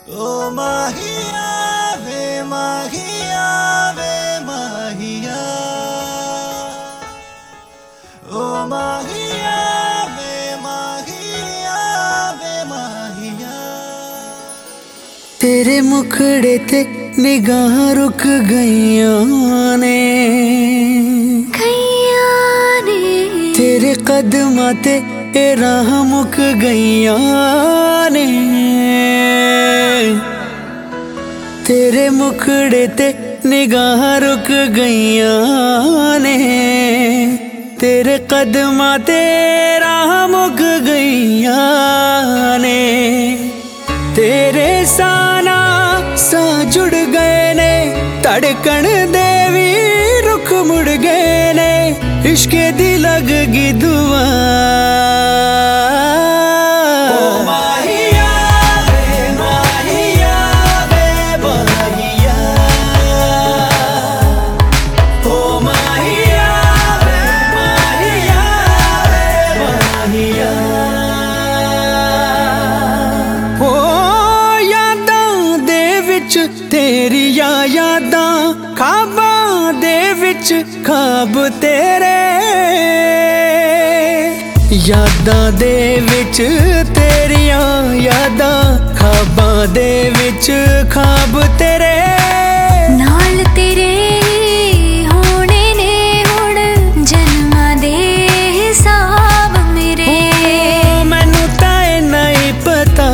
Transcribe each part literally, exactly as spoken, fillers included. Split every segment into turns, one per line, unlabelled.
ओ माहिया वे माहिया वे माहिया, ओ माहिया वे माहिया वे माहिया। तेरे मुखड़े ते निगाह रुक गईयां ने,
गईयां ने।
तेरे कदमां ते ए राह मुक गईयां ने, तेरे मुखड़े ते निगाह रुक गईयां ने, तेरे कदमां ते राह मुक गईयां ने। तेरे साना सा जुड़ गए ने, धड़कन दे भी रुख मुड़ गए ने, इश्क दी लग गई दुआ। तेरिया यादां ख्वाबां दे विच ख्वाब तेरे, यादां दे विच तेरिया यादां ख्वाबां दे विच ख्वाब तेरे।
नाल तेरे होने ने हुण जन्मां दे हिसाब मेरे,
मैनू तां नहीं पता।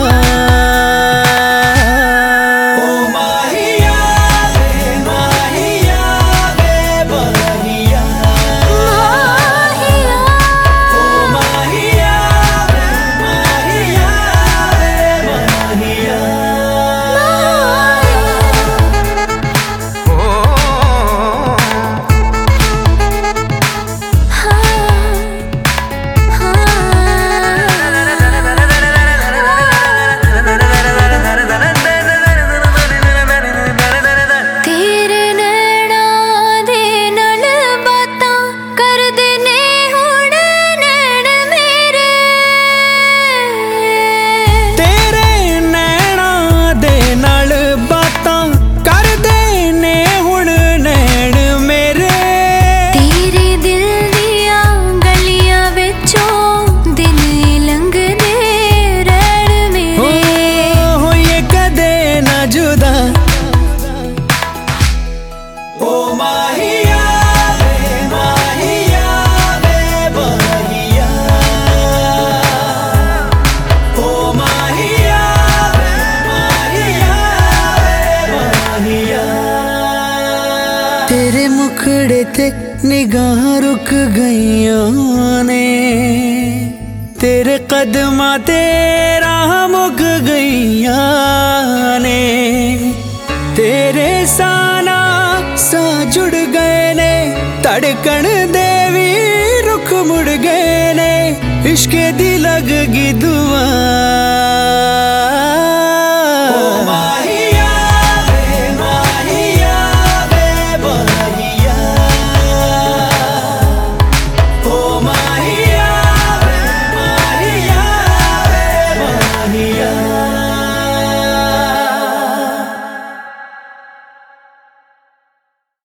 तेरे मुखड़े ते निगाह रुक गईयां ने, तेरे कदमां ते राह मुक गईयां ने, तेरे साना सा जुड़ गए ने, धड़कन दे भी रुख मुड़ गए ने, इश्क दी लग गई दुआ।